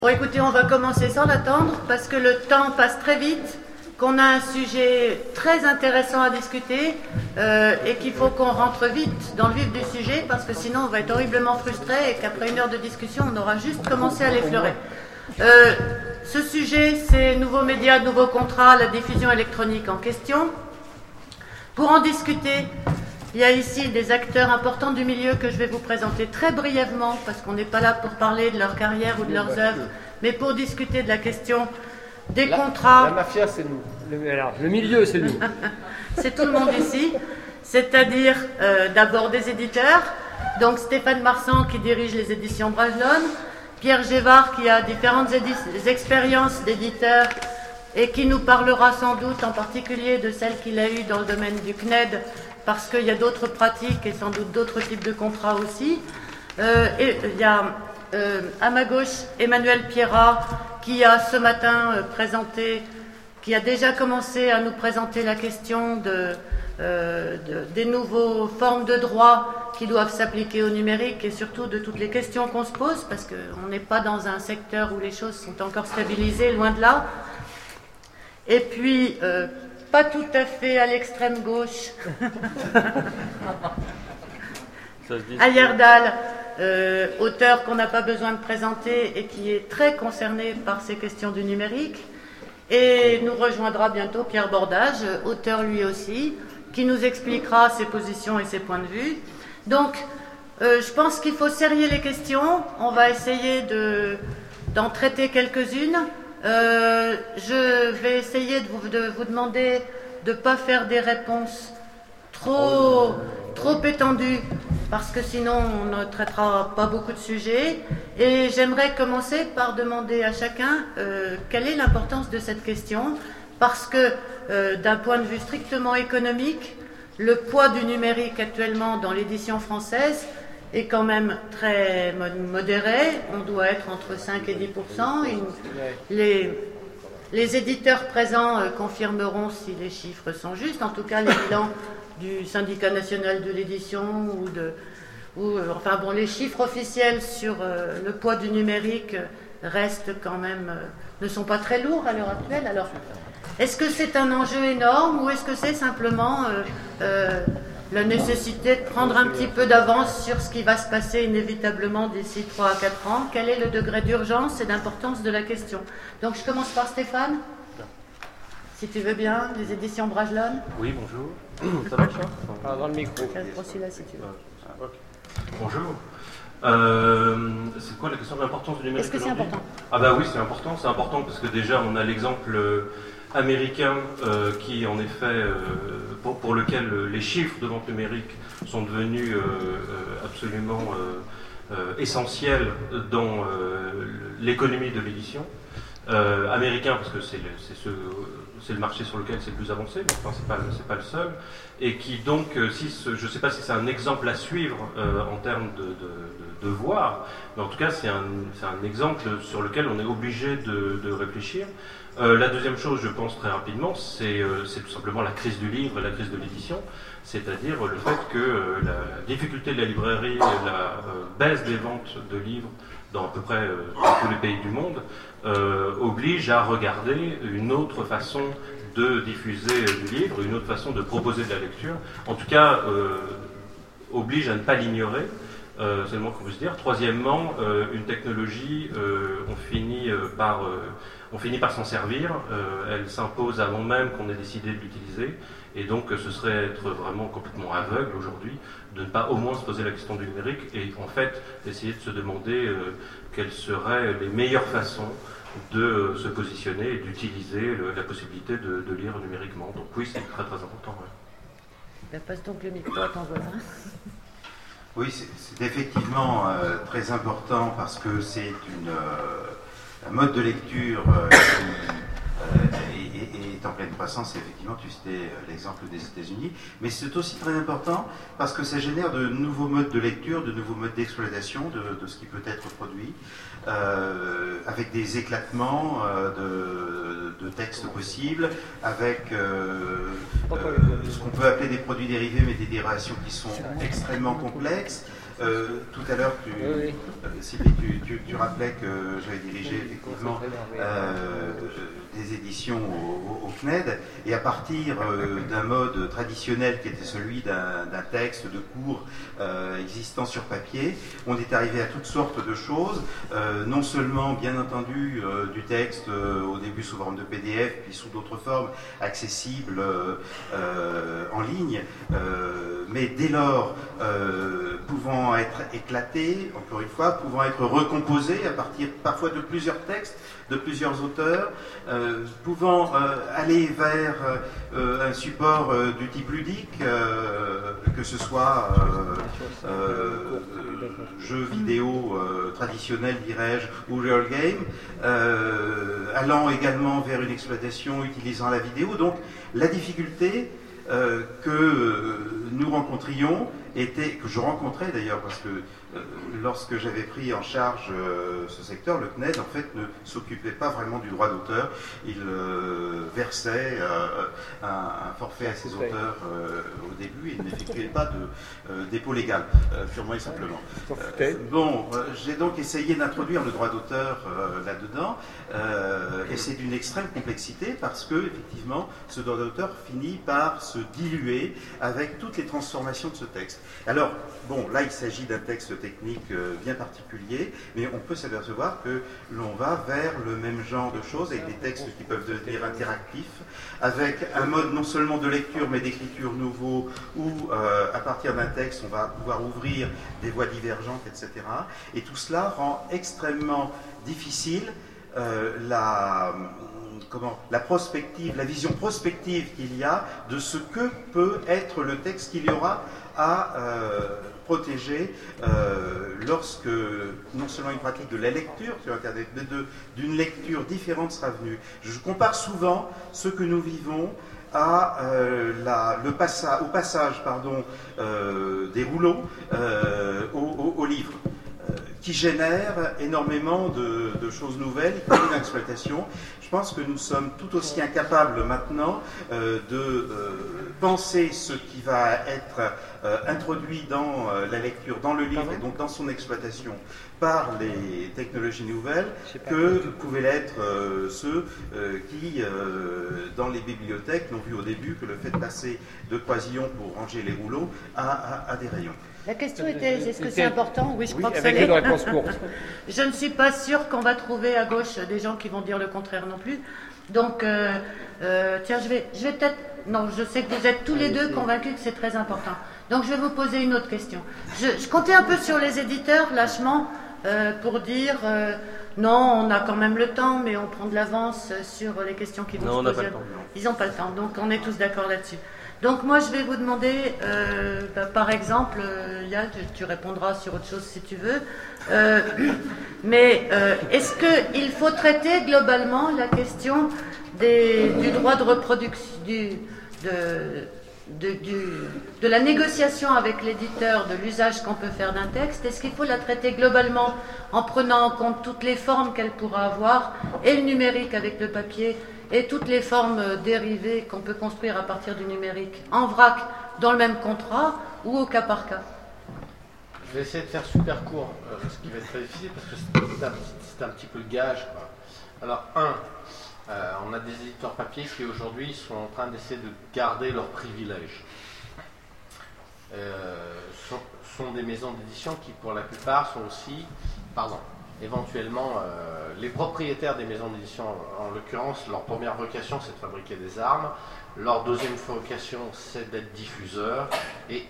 Bon, écoutez, on va commencer sans l'attendre parce que le temps passe très vite, qu'on a un sujet très intéressant à discuter et qu'il faut qu'on rentre vite dans le vif du sujet parce que sinon on va être horriblement frustré et qu'après une heure de discussion, on aura juste commencé à l'effleurer. Ce sujet, c'est nouveaux médias, nouveaux contrats, la diffusion électronique en question. Pour en discuter, il y a ici des acteurs importants du milieu que je vais vous présenter très brièvement, parce qu'on n'est pas là pour parler de leur carrière ou de leurs œuvres, mais pour discuter de la question des contrats. La mafia, c'est nous. Le milieu, c'est nous. C'est tout le monde ici, c'est-à-dire d'abord des éditeurs, donc Stéphane Marsan qui dirige les éditions Brajlon, Pierre Gévard qui a différentes expériences d'éditeur et qui nous parlera sans doute en particulier de celle qu'il a eue dans le domaine du CNED, parce qu'il y a d'autres pratiques et sans doute d'autres types de contrats aussi. Et il y a à ma gauche Emmanuel Pierrat qui a ce matin qui a déjà commencé à nous présenter la question des nouveaux formes de droit qui doivent s'appliquer au numérique et surtout de toutes les questions qu'on se pose, parce qu'on n'est pas dans un secteur où les choses sont encore stabilisées, loin de là. Et puis, pas tout à fait à l'extrême gauche, Ayerdal, auteur qu'on n'a pas besoin de présenter et qui est très concerné par ces questions du numérique. Et nous rejoindra bientôt Pierre Bordage, auteur lui aussi, qui nous expliquera ses positions et ses points de vue. Donc, je pense qu'il faut serrer les questions. On va essayer d'en traiter quelques-unes. Je vais essayer de vous demander de ne pas faire des réponses trop étendues, parce que sinon on ne traitera pas beaucoup de sujets. Et j'aimerais commencer par demander à chacun quelle est l'importance de cette question, parce que d'un point de vue strictement économique, le poids du numérique actuellement dans l'édition française est quand même très modéré. On doit être entre 5 et 10%. Les éditeurs présents confirmeront si les chiffres sont justes. En tout cas, les bilans du syndicat national de l'édition enfin bon, les chiffres officiels sur le poids du numérique restent quand même, ne sont pas très lourds à l'heure actuelle. Alors, est-ce que c'est un enjeu énorme ou est-ce que c'est simplement la nécessité de prendre un petit peu d'avance sur ce qui va se passer inévitablement d'ici 3 à 4 ans? Quel est le degré d'urgence et d'importance de la question? Donc je commence par Stéphane, si tu veux bien, des éditions Brajlon. Oui, bonjour. Ça marche, hein? Dans le micro. Là, si tu veux. Okay. Bonjour. C'est quoi la question de l'importance du numérique? Est-ce que c'est important? Ah bah oui, c'est important parce que déjà on a l'exemple américain qui en effet pour lequel les chiffres de vente numérique sont devenus absolument essentiels dans l'économie de l'édition. Américain parce que c'est le marché sur lequel c'est le plus avancé, mais enfin c'est pas le seul, et qui donc, je ne sais pas si c'est un exemple à suivre en termes de voir, mais en tout cas c'est un exemple sur lequel on est obligé de réfléchir. La deuxième chose, je pense très rapidement, c'est tout simplement la crise du livre et la crise de l'édition, c'est-à-dire le fait que la difficulté de la librairie et la baisse des ventes de livres dans à peu près tous les pays du monde oblige à regarder une autre façon de diffuser du livre, une autre façon de proposer de la lecture, en tout cas oblige à ne pas l'ignorer. C'est le moins qu'on puisse dire. Troisièmement, une technologie, on finit par s'en servir, elle s'impose avant même qu'on ait décidé de l'utiliser, et donc ce serait être vraiment complètement aveugle aujourd'hui de ne pas au moins se poser la question du numérique et en fait essayer de se demander quelles seraient les meilleures façons de se positionner et d'utiliser la possibilité de lire numériquement. Donc oui, c'est très très important. Ouais. Passe donc le micro à ton voisin. Oui, c'est effectivement très important parce que c'est un mode de lecture qui est en pleine croissance. Et effectivement, tu citais l'exemple des États-Unis, mais c'est aussi très important parce que ça génère de nouveaux modes de lecture, de nouveaux modes d'exploitation de ce qui peut être produit, avec des éclatements de textes possibles, avec ce qu'on peut appeler des produits dérivés, mais des dérivations qui sont extrêmement complexes, Tout à l'heure, Sylvie, tu rappelais que j'avais dirigé effectivement des éditions au CNED, et à partir d'un mode traditionnel qui était celui d'un texte de cours existant sur papier, on est arrivé à toutes sortes de choses, non seulement bien entendu du texte au début sous forme de PDF, puis sous d'autres formes accessibles en ligne, mais dès lors pouvant être éclaté, encore une fois, pouvant être recomposé à partir parfois de plusieurs textes, de plusieurs auteurs, pouvant aller vers un support du type ludique, que ce soit jeu vidéo traditionnel, dirais-je, ou real game, allant également vers une exploitation utilisant la vidéo. Donc la difficulté que nous rencontrions que je rencontrais d'ailleurs, parce que lorsque j'avais pris en charge ce secteur, le CNED en fait ne s'occupait pas vraiment du droit d'auteur. Il versait un forfait à ses auteurs au début et il n'effectuait pas de dépôt légal, purement et simplement. J'ai donc essayé d'introduire le droit d'auteur là-dedans, et c'est d'une extrême complexité parce que effectivement ce droit d'auteur finit par se diluer avec toutes les transformations de ce texte. Alors, bon, là il s'agit d'un texte technique bien particulier, mais on peut s'apercevoir que l'on va vers le même genre de choses, avec des textes qui peuvent devenir interactifs, avec un mode non seulement de lecture mais d'écriture nouveau, où à partir d'un texte on va pouvoir ouvrir des voies divergentes, etc. Et tout cela rend extrêmement difficile la prospective, la vision prospective qu'il y a de ce que peut être le texte qu'il y aura à protéger lorsque non seulement une pratique de la lecture sur Internet, mais d'une lecture différente sera venue. Je compare souvent ce que nous vivons à au passage des rouleaux au livre, qui génère énormément de choses nouvelles, y compris l'exploitation. Je pense que nous sommes tout aussi incapables maintenant de penser ce qui va être introduit dans la lecture, dans le livre, et donc dans son exploitation par les technologies nouvelles, que pouvaient l'être ceux qui, dans les bibliothèques, n'ont vu au début que le fait de passer de croisillons pour ranger les rouleaux à des rayons. La question était, est-ce que c'est important? Oui, je crois que ça l'est. Avec une réponse courte. Je ne suis pas sûre qu'on va trouver à gauche des gens qui vont dire le contraire non plus. Donc, tiens, je vais peut-être... Non, je sais que vous êtes tous les deux convaincus que c'est très important. Donc, je vais vous poser une autre question. Je comptais un peu sur les éditeurs, lâchement, pour dire... non, on a quand même le temps, mais on prend de l'avance sur les questions qui vont se poser. Non, on n'a pas le temps. Ils n'ont pas le temps, donc on est tous d'accord là-dessus. Donc moi, je vais vous demander, par exemple, Yann, tu répondras sur autre chose si tu veux, mais est-ce qu'il faut traiter globalement la question du droit de reproduction, de la négociation avec l'éditeur, de l'usage qu'on peut faire d'un texte? Est-ce qu'il faut la traiter globalement en prenant en compte toutes les formes qu'elle pourra avoir, et le numérique avec le papier, et toutes les formes dérivées qu'on peut construire à partir du numérique, en vrac, dans le même contrat, ou au cas par cas? Je vais essayer de faire super court, ce qui va être très difficile, parce que c'est un petit peu le gage, quoi. Alors, on a des éditeurs papier qui aujourd'hui sont en train d'essayer de garder leurs privilèges. Sont des maisons d'édition qui, pour la plupart, sont aussi, éventuellement, les propriétaires des maisons d'édition, en l'occurrence, leur première vocation, c'est de fabriquer des armes. Leur deuxième vocation, c'est d'être diffuseurs. Et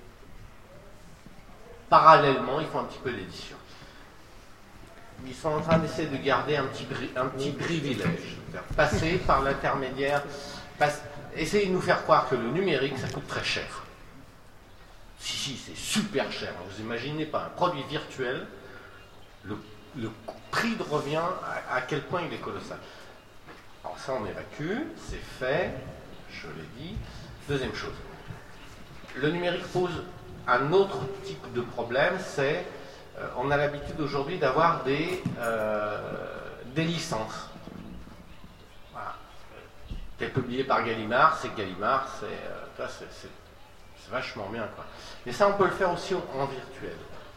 parallèlement, ils font un petit peu d'édition. Ils sont en train d'essayer de garder un petit privilège. Passer par l'intermédiaire, essayer de nous faire croire que le numérique, ça coûte très cher. Si, c'est super cher. Vous imaginez pas un produit virtuel, le prix de revient, à quel point il est colossal. Alors ça, on évacue, c'est fait, je l'ai dit. Deuxième chose, le numérique pose un autre type de problème, c'est on a l'habitude aujourd'hui d'avoir des licences. Voilà. T'es publié par Gallimard, c'est Gallimard, c'est vachement bien, quoi. Mais ça, on peut le faire aussi en virtuel.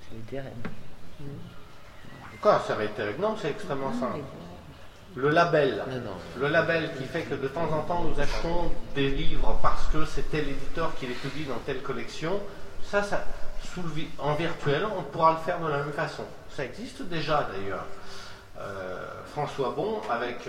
Quoi, ça va être terrible? Non, c'est extrêmement simple. Le label. Le label qui fait que de temps en temps nous achetons des livres parce que c'est tel éditeur qui les publie dans telle collection, ça en virtuel, on pourra le faire de la même façon. Ça existe déjà d'ailleurs. François Bon avec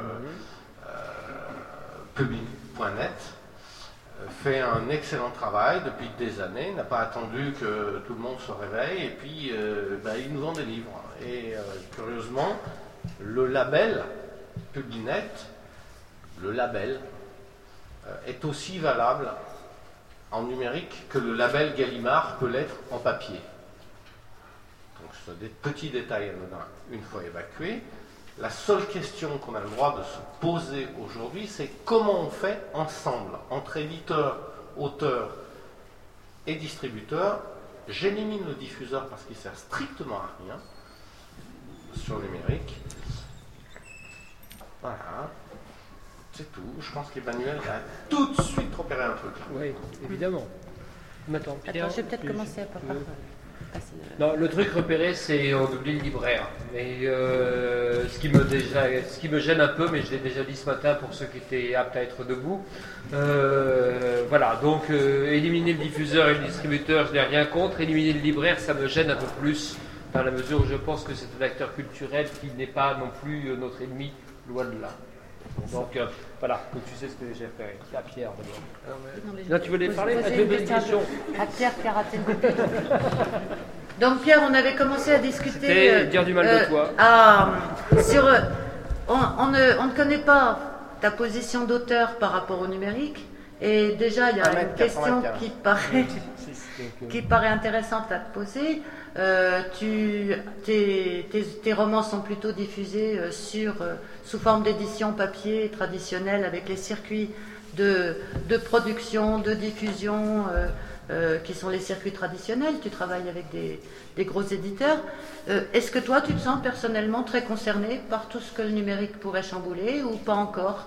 public.net fait un excellent travail depuis des années, n'a pas attendu que tout le monde se réveille, et puis il nous vend des livres. Et curieusement, le label Publinet, le label, est aussi valable en numérique que le label Gallimard peut l'être en papier. Donc ce sont des petits détails anodins une fois évacués. La seule question qu'on a le droit de se poser aujourd'hui, c'est comment on fait ensemble, entre éditeurs, auteurs et distributeurs. J'élimine le diffuseur parce qu'il ne sert strictement à rien sur le numérique. Voilà, c'est tout. Je pense qu'Emmanuel va tout de suite repérer un truc. Oui, évidemment. Attends, Pierre, Attends, je vais peut-être commencer par Non, le truc repéré, c'est on oublie le libraire. Mais ce qui me gêne un peu, mais je l'ai déjà dit ce matin pour ceux qui étaient aptes à être debout. Voilà, donc éliminer le diffuseur et le distributeur, je n'ai rien contre. Éliminer le libraire, ça me gêne un peu plus, dans la mesure où je pense que c'est un acteur culturel qui n'est pas non plus notre ennemi, loin de là. Donc voilà, donc tu sais ce que j'ai fait. À Pierre d'abord. Non, tu voulais parler? Tu veux une question à Pierre qui a raté le début. Donc Pierre, on avait commencé à discuter. Dire du mal de toi. On ne connaît pas ta position d'auteur par rapport au numérique. Et déjà, il y a une question qui paraît intéressante à te poser. Tes romans sont plutôt diffusés sous forme d'édition papier traditionnelle avec les circuits de production, de diffusion qui sont les circuits traditionnels. Tu travailles avec des gros éditeurs. Est-ce que toi, tu te sens personnellement très concerné par tout ce que le numérique pourrait chambouler ou pas encore?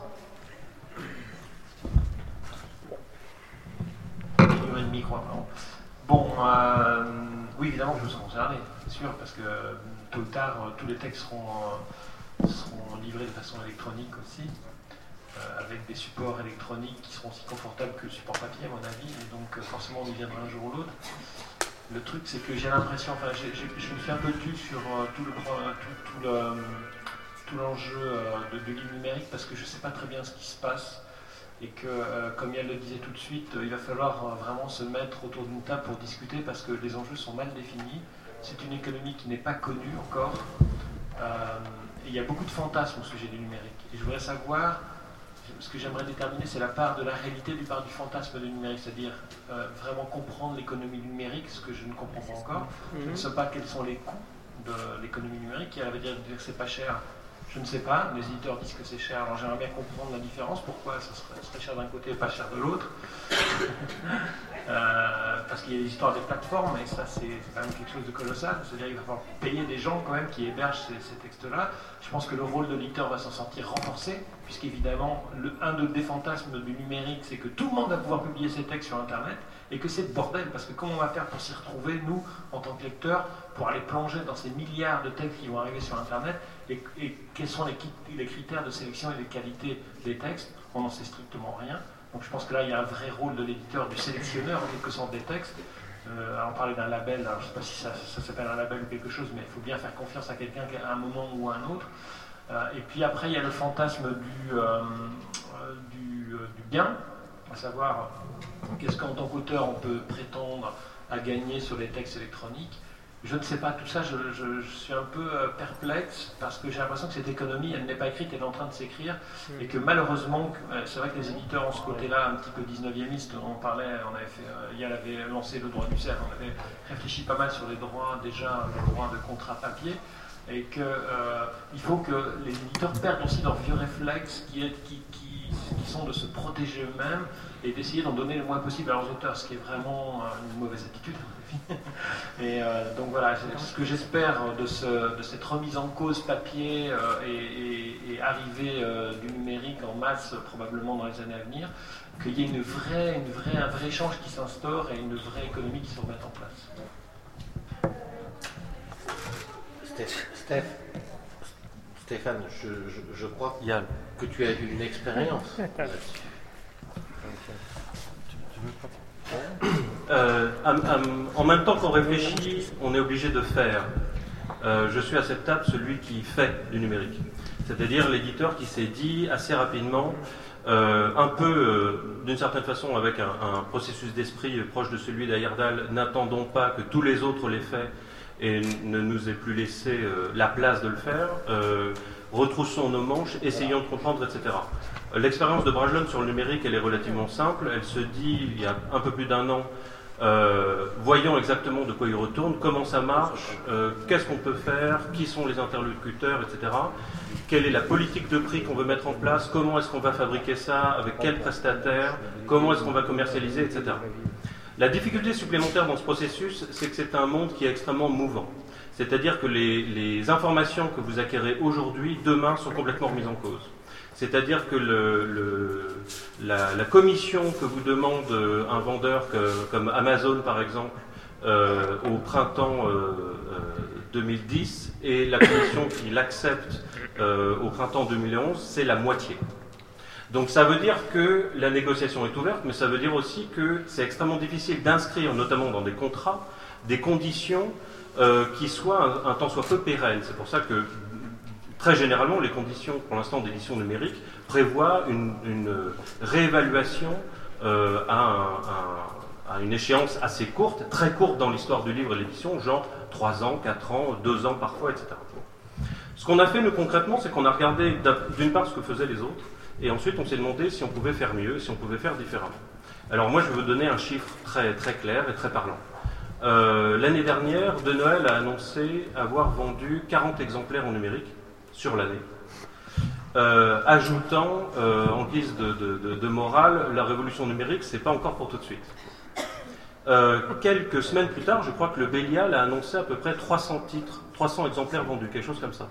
Bon, oui, évidemment que je me sens concerné, c'est sûr, parce que tôt ou tard, tous les textes seront livrés de façon électronique aussi, avec des supports électroniques qui seront aussi confortables que le support papier, à mon avis, et donc forcément on y viendra un jour ou l'autre. Le truc, c'est que j'ai l'impression, enfin, je me suis un peu tue sur tout l'enjeu de livre numérique, parce que je ne sais pas très bien ce qui se passe. Et que, comme elle le disait tout de suite, il va falloir vraiment se mettre autour d'une table pour discuter parce que les enjeux sont mal définis. C'est une économie qui n'est pas connue encore. Et il y a beaucoup de fantasmes au sujet du numérique. Et je voudrais savoir, ce que j'aimerais déterminer, c'est la part de la réalité du part du fantasme du numérique, c'est-à-dire vraiment comprendre l'économie numérique, ce que je ne comprends pas encore. Je ne sais pas quels sont les coûts de l'économie numérique, qui veut dire que c'est pas cher. Je ne sais pas, les éditeurs disent que c'est cher, alors j'aimerais bien comprendre la différence, pourquoi ça serait cher d'un côté et pas cher de l'autre. Parce qu'il y a des histoires des plateformes, et ça c'est quand même quelque chose de colossal, c'est-à-dire qu'il va falloir payer des gens quand même qui hébergent ces textes-là. Je pense que le rôle de l'éditeur va s'en sortir renforcé, puisqu'évidemment, un des fantasmes du numérique, c'est que tout le monde va pouvoir publier ses textes sur Internet, et que c'est le bordel, parce que comment on va faire pour s'y retrouver, nous, en tant que lecteurs, pour aller plonger dans ces milliards de textes qui vont arriver sur Internet, et quels sont les critères de sélection et de qualité des textes? On n'en sait strictement rien. Donc je pense que là, il y a un vrai rôle de l'éditeur, du sélectionneur, en quelque sorte, des textes. On parlait d'un label, alors je ne sais pas si ça s'appelle un label ou quelque chose, mais il faut bien faire confiance à quelqu'un à un moment ou à un autre. Et puis après, il y a le fantasme du gain, à savoir qu'est-ce qu'en tant qu'auteur on peut prétendre à gagner sur les textes électroniques. Je ne sais pas, tout ça, je suis un peu perplexe parce que j'ai l'impression que cette économie, elle n'est pas écrite, elle est en train de s'écrire et que malheureusement, c'est vrai que les éditeurs ont ce côté-là un petit peu 19e-iste, on parlait, Yann avait lancé le droit du cercle, on avait réfléchi pas mal sur les droits, déjà, les droits de contrat papier et qu'il faut que les éditeurs perdent aussi leurs vieux réflexes qui sont de se protéger eux-mêmes et d'essayer d'en donner le moins possible à leurs auteurs, ce qui est vraiment une mauvaise attitude. Et donc voilà, ce que j'espère de cette remise en cause papier et arrivée du numérique en masse probablement dans les années à venir, qu'il y ait un vrai échange qui s'instaure et une vraie économie qui se remette en place. Stéphane, je crois que tu as eu une expérience là-dessus. En même temps qu'on réfléchit, on est obligé de faire. Je suis à cette table celui qui fait du numérique. C'est-à-dire l'éditeur qui s'est dit assez rapidement, un peu d'une certaine façon avec un processus d'esprit proche de celui d'Heyerdahl, n'attendons pas que tous les autres l'aient fait et ne nous aient plus laissé la place de le faire, retroussons nos manches, essayons de comprendre, etc. L'expérience de Brajlon sur le numérique, elle est relativement simple. Elle se dit, il y a un peu plus d'un an, voyons exactement de quoi il retourne, comment ça marche, qu'est-ce qu'on peut faire, qui sont les interlocuteurs, etc. Quelle est la politique de prix qu'on veut mettre en place, comment est-ce qu'on va fabriquer ça, avec quel prestataire, comment est-ce qu'on va commercialiser, etc. La difficulté supplémentaire dans ce processus, c'est que c'est un monde qui est extrêmement mouvant. C'est-à-dire que les informations que vous acquérez aujourd'hui, demain, sont complètement remises en cause. C'est-à-dire que la commission que vous demande un vendeur comme Amazon, par exemple, au printemps 2010, et la commission qui l'accepte au printemps 2011, c'est la moitié. Donc ça veut dire que la négociation est ouverte, mais ça veut dire aussi que c'est extrêmement difficile d'inscrire, notamment dans des contrats, des conditions qui soient un tant soit peu pérennes. C'est pour ça que très généralement, les conditions, pour l'instant, d'édition numérique prévoient une réévaluation à une échéance assez courte, très courte dans l'histoire du livre et l'édition, genre 3 ans, 4 ans, 2 ans parfois, etc. Ce qu'on a fait, nous, concrètement, c'est qu'on a regardé d'une part ce que faisaient les autres, et ensuite on s'est demandé si on pouvait faire mieux, si on pouvait faire différemment. Alors moi, je vais vous donner un chiffre très, très clair et très parlant. L'année dernière, De Noël a annoncé avoir vendu 40 exemplaires en numérique sur l'année, ajoutant en guise de morale, la révolution numérique, c'est pas encore pour tout de suite. Quelques semaines plus tard, je crois que le Bélial a annoncé à peu près 300 titres, 300 exemplaires vendus, quelque chose comme ça.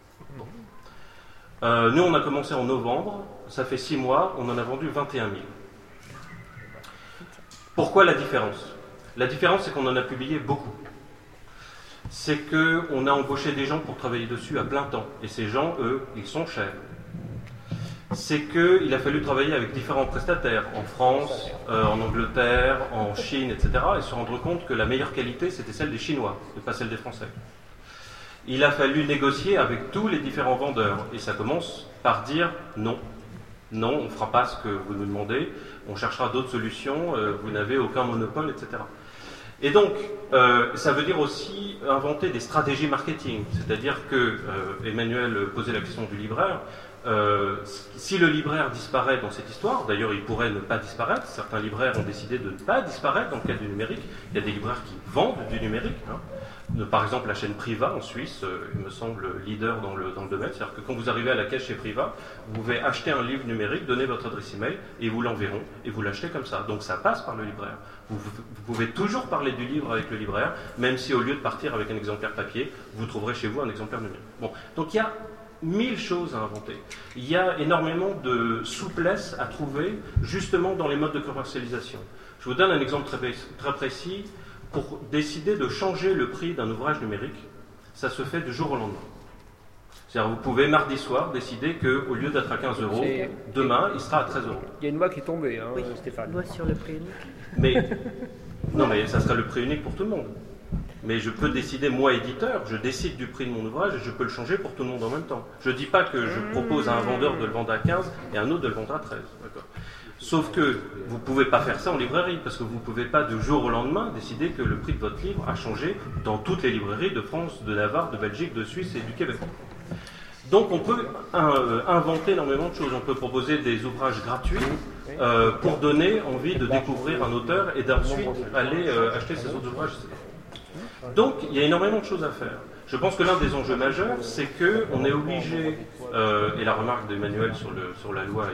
Nous, on a commencé en novembre, ça fait 6 mois, on en a vendu 21 000. Pourquoi la différence ? La différence, c'est qu'on en a publié beaucoup. C'est qu'on a embauché des gens pour travailler dessus à plein temps. Et ces gens, eux, ils sont chers. C'est qu'il a fallu travailler avec différents prestataires, en France, en Angleterre, en Chine, etc. et se rendre compte que la meilleure qualité, c'était celle des Chinois, et pas celle des Français. Il a fallu négocier avec tous les différents vendeurs. Et ça commence par dire non. Non, on ne fera pas ce que vous nous demandez, on cherchera d'autres solutions, vous n'avez aucun monopole, etc. Et donc, ça veut dire aussi inventer des stratégies marketing. C'est-à-dire que, Emmanuel posait la question du libraire, si le libraire disparaît dans cette histoire, d'ailleurs il pourrait ne pas disparaître, certains libraires ont décidé de ne pas disparaître dans le cadre du numérique, il y a des libraires qui vendent du numérique, par exemple la chaîne Priva en Suisse, il me semble leader dans le domaine, c'est-à-dire que quand vous arrivez à la caisse chez Priva, vous pouvez acheter un livre numérique, donner votre adresse email et ils vous l'enverront et vous l'achetez comme ça, donc ça passe par le libraire. Vous pouvez toujours parler du livre avec le libraire, même si au lieu de partir avec un exemplaire papier, vous trouverez chez vous un exemplaire numérique. Bon, donc il y a 1000 choses à inventer. Il y a énormément de souplesse à trouver justement dans les modes de commercialisation. Je vous donne un exemple très précis. Pour décider de changer le prix d'un ouvrage numérique, ça se fait du jour au lendemain. C'est-à-dire vous pouvez mardi soir décider qu'au lieu d'être à 15 euros, demain il sera à 13 euros. Il y a une loi qui est tombée, oui, Stéphane. Loi sur le prix unique. Mais, non, mais ça sera le prix unique pour tout le monde. Mais je peux décider, moi éditeur, je décide du prix de mon ouvrage et je peux le changer pour tout le monde en même temps. Je ne dis pas que je propose à un vendeur de le vendre à 15 et à un autre de le vendre à 13. D'accord. Sauf que vous ne pouvez pas faire ça en librairie, parce que vous ne pouvez pas du jour au lendemain décider que le prix de votre livre a changé dans toutes les librairies de France, de Navarre, de Belgique, de Suisse et du Québec. Donc on peut inventer énormément de choses. On peut proposer des ouvrages gratuits pour donner envie de découvrir un auteur et d'ensuite aller acheter ses autres ouvrages. Donc il y a énormément de choses à faire. Je pense que l'un des enjeux majeurs, c'est qu'on est obligé, et la remarque d'Emmanuel sur la loi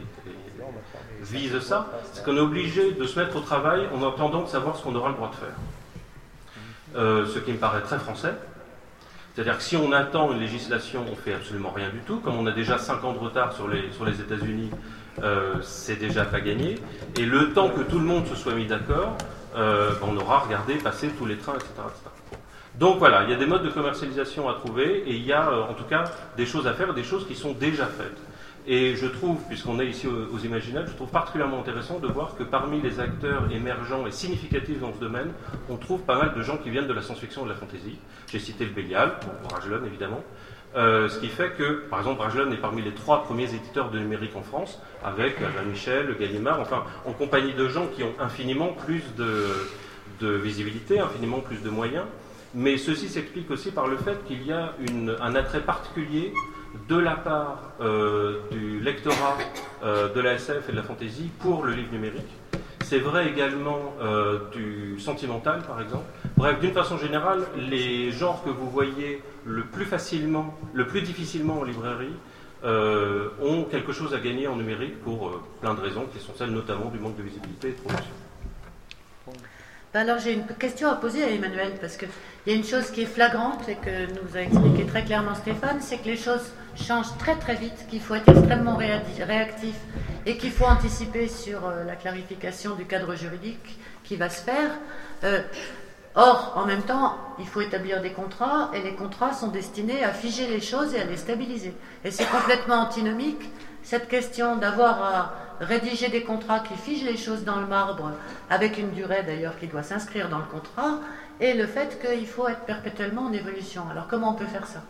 vise ça, c'est qu'on est obligé de se mettre au travail en attendant de savoir ce qu'on aura le droit de faire. Ce qui me paraît très français. C'est-à-dire que si on attend une législation, on ne fait absolument rien du tout. Comme on a déjà 5 ans de retard sur les États-Unis, c'est déjà pas gagné. Et le temps que tout le monde se soit mis d'accord, on aura regardé passer tous les trains, etc. etc. Donc voilà, il y a des modes de commercialisation à trouver et il y a en tout cas des choses à faire, des choses qui sont déjà faites. Et je trouve, puisqu'on est ici aux Imaginales, je trouve particulièrement intéressant de voir que parmi les acteurs émergents et significatifs dans ce domaine, on trouve pas mal de gens qui viennent de la science-fiction et de la fantasy. J'ai cité le Bélial, Brajlon évidemment. Ce qui fait que, par exemple, Brajlon est parmi les 3 premiers éditeurs de numérique en France, avec Albin Michel, Gallimard, enfin, en compagnie de gens qui ont infiniment plus de visibilité, infiniment plus de moyens. Mais ceci s'explique aussi par le fait qu'il y a un attrait particulier de la part du lectorat de la SF et de la fantasy pour le livre numérique. C'est vrai également du sentimental, par exemple. Bref, d'une façon générale, les genres que vous voyez le plus difficilement en librairie ont quelque chose à gagner en numérique pour plein de raisons qui sont celles notamment du manque de visibilité et de promotion. Alors j'ai une question à poser à Emmanuel, parce qu'il y a une chose qui est flagrante et que nous a expliqué très clairement Stéphane, c'est que les choses changent très très vite, qu'il faut être extrêmement réactif et qu'il faut anticiper sur la clarification du cadre juridique qui va se faire. Or, en même temps, il faut établir des contrats et les contrats sont destinés à figer les choses et à les stabiliser. Et c'est complètement antinomique, cette question d'avoir à rédiger des contrats qui figent les choses dans le marbre, avec une durée d'ailleurs qui doit s'inscrire dans le contrat, et le fait qu'il faut être perpétuellement en évolution. Alors comment on peut faire ça ?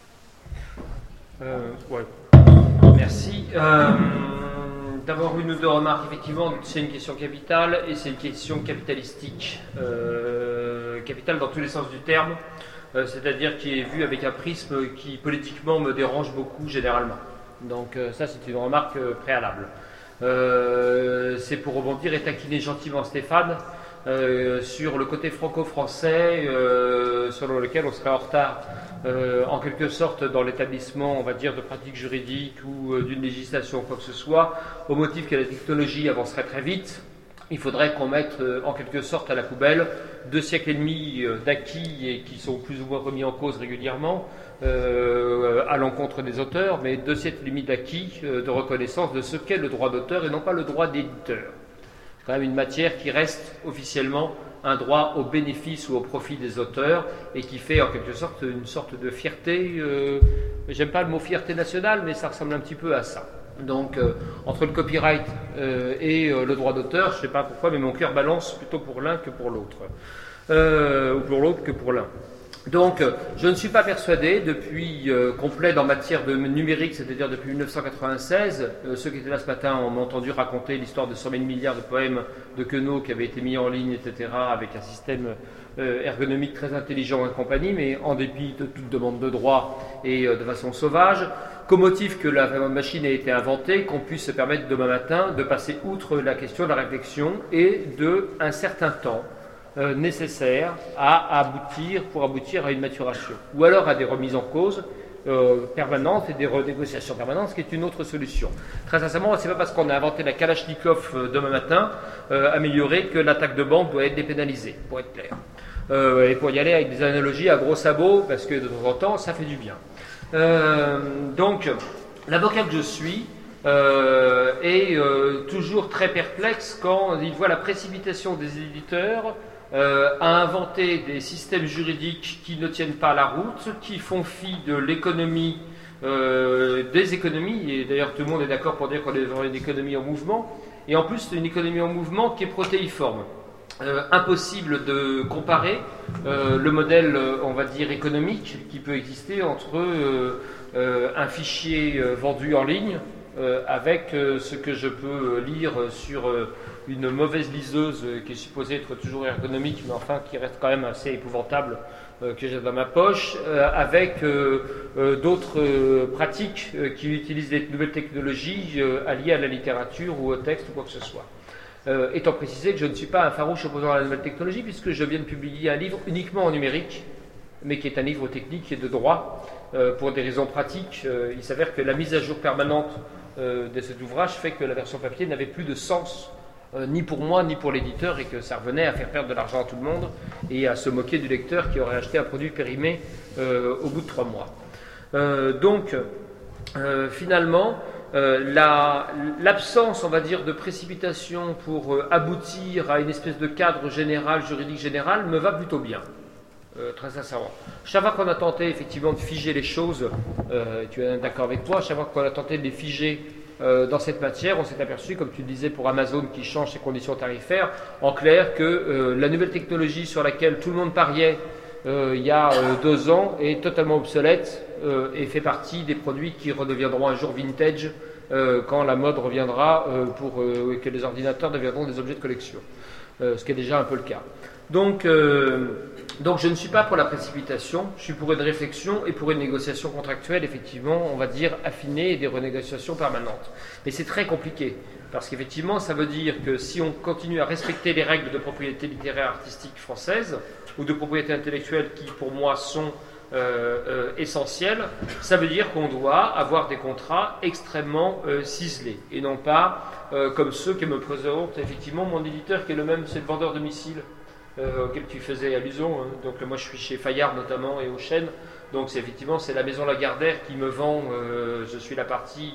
Ouais. Merci. D'abord, une ou deux remarques. Effectivement, c'est une question capitale et c'est une question capitalistique. Capitale dans tous les sens du terme, c'est-à-dire qui est vue avec un prisme qui politiquement me dérange beaucoup généralement. Donc ça, c'est une remarque préalable. C'est pour rebondir et taquiner gentiment Stéphane sur le côté franco-français selon lequel on serait en retard en quelque sorte dans l'établissement, on va dire, de pratiques juridiques ou d'une législation ou quoi que ce soit, au motif que la technologie avancerait très vite. Il faudrait qu'on mette en quelque sorte à la poubelle 2 siècles et demi d'acquis et qui sont plus ou moins remis en cause régulièrement à l'encontre des auteurs, mais 2 siècles et demi d'acquis de reconnaissance de ce qu'est le droit d'auteur et non pas le droit d'éditeur. C'est quand même une matière qui reste officiellement un droit au bénéfice ou au profit des auteurs et qui fait en quelque sorte une sorte de fierté, j'aime pas le mot fierté nationale, mais ça ressemble un petit peu à ça. Donc entre le copyright et le droit d'auteur, je ne sais pas pourquoi, mais mon cœur balance plutôt pour l'un que pour l'autre, ou pour l'autre que pour l'un. Donc je ne suis pas persuadé, depuis qu'on plaide en matière de numérique, c'est-à-dire depuis 1996, ceux qui étaient là ce matin ont entendu raconter l'histoire de 100 000 milliards de poèmes de Queneau qui avaient été mis en ligne, etc., avec un système ergonomique très intelligent et compagnie, mais en dépit de toute demande de droit et de façon sauvage, qu'au motif que la machine a été inventée, qu'on puisse se permettre demain matin de passer outre la question de la réflexion et de un certain temps nécessaire pour aboutir à une maturation, ou alors à des remises en cause permanentes et des renégociations permanentes, ce qui est une autre solution. Très sincèrement, c'est pas parce qu'on a inventé la Kalachnikov demain matin améliorée que l'attaque de banque doit être dépénalisée, pour être clair. Et pour y aller avec des analogies à gros sabots, parce que de temps en temps, ça fait du bien. Donc, l'avocat que je suis est toujours très perplexe quand il voit la précipitation des éditeurs à inventer des systèmes juridiques qui ne tiennent pas la route, qui font fi de l'économie, des économies, et d'ailleurs tout le monde est d'accord pour dire qu'on est dans une économie en mouvement, et en plus c'est une économie en mouvement qui est protéiforme. Impossible de comparer le modèle, on va dire, économique qui peut exister entre un fichier vendu en ligne avec ce que je peux lire sur une mauvaise liseuse qui est supposée être toujours ergonomique, mais enfin qui reste quand même assez épouvantable, que j'ai dans ma poche, avec d'autres pratiques qui utilisent des nouvelles technologies alliées à la littérature ou au texte ou quoi que ce soit. Étant précisé que je ne suis pas un farouche opposant à la nouvelle technologie, puisque je viens de publier un livre uniquement en numérique, mais qui est un livre technique et de droit, pour des raisons pratiques. Il s'avère que la mise à jour permanente de cet ouvrage fait que la version papier n'avait plus de sens, ni pour moi, ni pour l'éditeur, et que ça revenait à faire perdre de l'argent à tout le monde, et à se moquer du lecteur qui aurait acheté un produit périmé au bout de 3 mois. Donc, finalement, l'absence, on va dire, de précipitation pour aboutir à une espèce de cadre général, juridique général, me va plutôt bien. très sincèrement. Chaque fois qu'on a tenté effectivement de figer les choses, tu es d'accord avec moi, chaque fois qu'on a tenté de les figer dans cette matière, on s'est aperçu, comme tu le disais pour Amazon qui change ses conditions tarifaires, en clair que la nouvelle technologie sur laquelle tout le monde pariait il y a 2 ans est totalement obsolète et fait partie des produits qui redeviendront un jour vintage quand la mode reviendra et que les ordinateurs deviendront des objets de collection. Ce qui est déjà un peu le cas. Donc je ne suis pas pour la précipitation, je suis pour une réflexion et pour une négociation contractuelle, effectivement, on va dire affinée et des renégociations permanentes. Mais c'est très compliqué, parce qu'effectivement, ça veut dire que si on continue à respecter les règles de propriété littéraire artistique française, ou de propriété intellectuelle qui, pour moi, sont essentielles, ça veut dire qu'on doit avoir des contrats extrêmement ciselés, et non pas comme ceux que me présente effectivement mon éditeur, qui est le même, c'est le vendeur de missiles, auquel tu faisais allusion. Hein. Donc moi je suis chez Fayard notamment et Auchan, donc c'est la maison Lagardère qui me vend, je suis la partie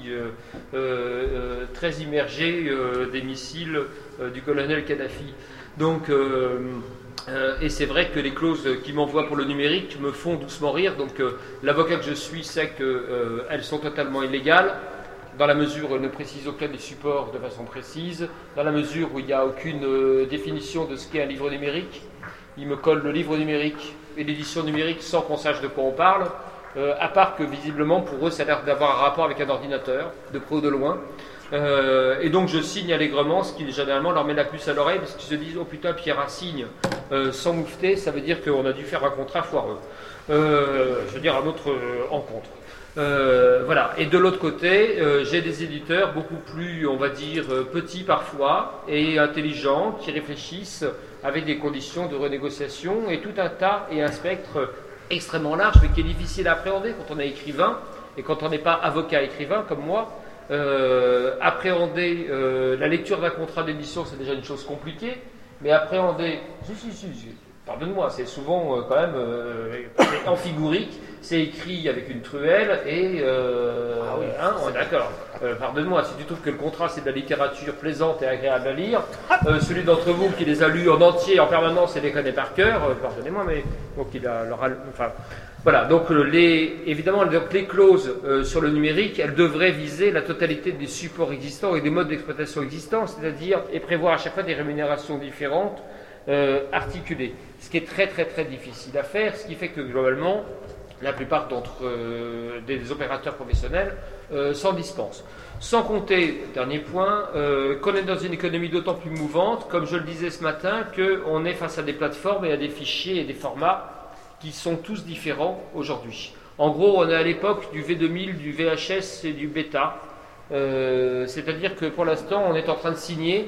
très immergée des missiles du colonel Kadhafi. Donc et c'est vrai que les clauses qu'ils m'envoient pour le numérique me font doucement rire, donc l'avocat que je suis sait qu'elles sont totalement illégales, dans la mesure où elles ne précisent aucun des supports de façon précise, dans la mesure où il n'y a aucune définition de ce qu'est un livre numérique. Ils me collent le livre numérique et l'édition numérique sans qu'on sache de quoi on parle, à part que visiblement pour eux ça a l'air d'avoir un rapport avec un ordinateur, de près ou de loin. Et donc je signe allègrement, ce qui généralement leur met la puce à l'oreille, parce qu'ils se disent « Oh putain, Pierre signe sans moufter, ça veut dire qu'on a dû faire un contrat foireux. » Je veux dire, un autre encontre. Voilà. Et de l'autre côté, j'ai des éditeurs beaucoup plus, on va dire, petits parfois et intelligents, qui réfléchissent avec des conditions de renégociation et tout un tas et un spectre extrêmement large, mais qui est difficile à appréhender quand on est écrivain et quand on n'est pas avocat écrivain comme moi. Appréhender la lecture d'un contrat d'édition, c'est déjà une chose compliquée, mais appréhender, pardonne-moi, c'est souvent quand même amphigorique, c'est écrit avec une truelle et on est d'accord. Pardonne-moi, si tu trouves que le contrat c'est de la littérature plaisante et agréable à lire, celui d'entre vous qui les a lus en entier en permanence et les connaît par cœur, pardonnez-moi, mais donc voilà, donc évidemment les clauses sur le numérique, elles devraient viser la totalité des supports existants et des modes d'exploitation existants, c'est-à-dire et prévoir à chaque fois des rémunérations différentes, articulées. Ce qui est très très très difficile à faire, ce qui fait que globalement, la plupart des opérateurs professionnels s'en dispensent. Sans compter, dernier point, qu'on est dans une économie d'autant plus mouvante, comme je le disais ce matin, qu'on est face à des plateformes et à des fichiers et des formats qui sont tous différents aujourd'hui. En gros, on est à l'époque du V2000, du VHS et du bêta. C'est-à-dire que pour l'instant, on est en train de signer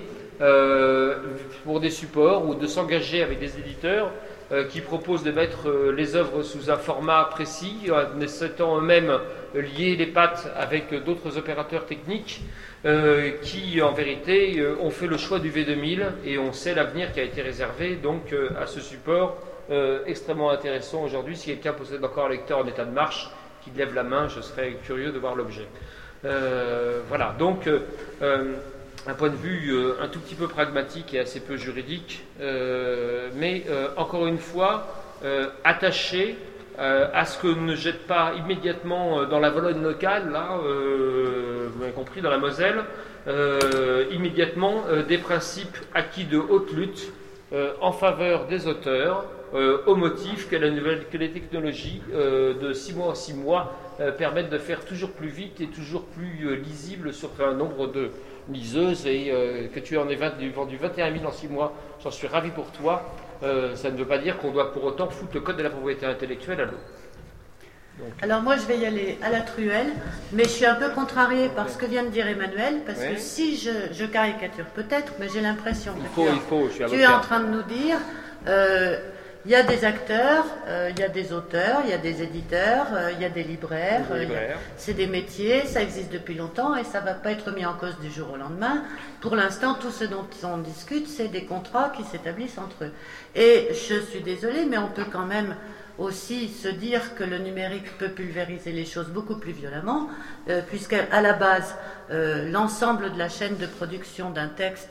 pour des supports ou de s'engager avec des éditeurs qui proposent de mettre les œuvres sous un format précis, en s'étant eux-mêmes liés les pattes avec d'autres opérateurs techniques qui, en vérité, ont fait le choix du V2000 et on sait l'avenir qui a été réservé donc à ce support extrêmement intéressant aujourd'hui. Si quelqu'un possède encore un lecteur en état de marche, qu'il lève la main, je serais curieux de voir l'objet. Voilà, donc un point de vue un tout petit peu pragmatique et assez peu juridique, mais encore une fois, attaché à ce que ne jette pas immédiatement dans la Vologne locale, là, vous m'avez compris, dans la Moselle, immédiatement des principes acquis de haute lutte en faveur des auteurs, au motif que les technologies de 6 mois en 6 mois permettent de faire toujours plus vite et toujours plus lisible sur un nombre de liseuses, et que tu en aies vendu 21 000 en 6 mois, j'en suis ravi pour toi. Ça ne veut pas dire qu'on doit pour autant foutre le code de la propriété intellectuelle à l'eau. Alors moi je vais y aller à la truelle, mais je suis un peu contrariée par ce que vient de dire Emmanuel, parce que si je caricature peut-être, mais j'ai l'impression que tu es en train de nous dire il y a des acteurs, il y a des auteurs, il y a des éditeurs, il y a des libraires, c'est des métiers, ça existe depuis longtemps et ça ne va pas être mis en cause du jour au lendemain. Pour l'instant, tout ce dont on discute, c'est des contrats qui s'établissent entre eux. Et je suis désolée, mais on peut quand même aussi se dire que le numérique peut pulvériser les choses beaucoup plus violemment, puisqu'à la base, l'ensemble de la chaîne de production d'un texte,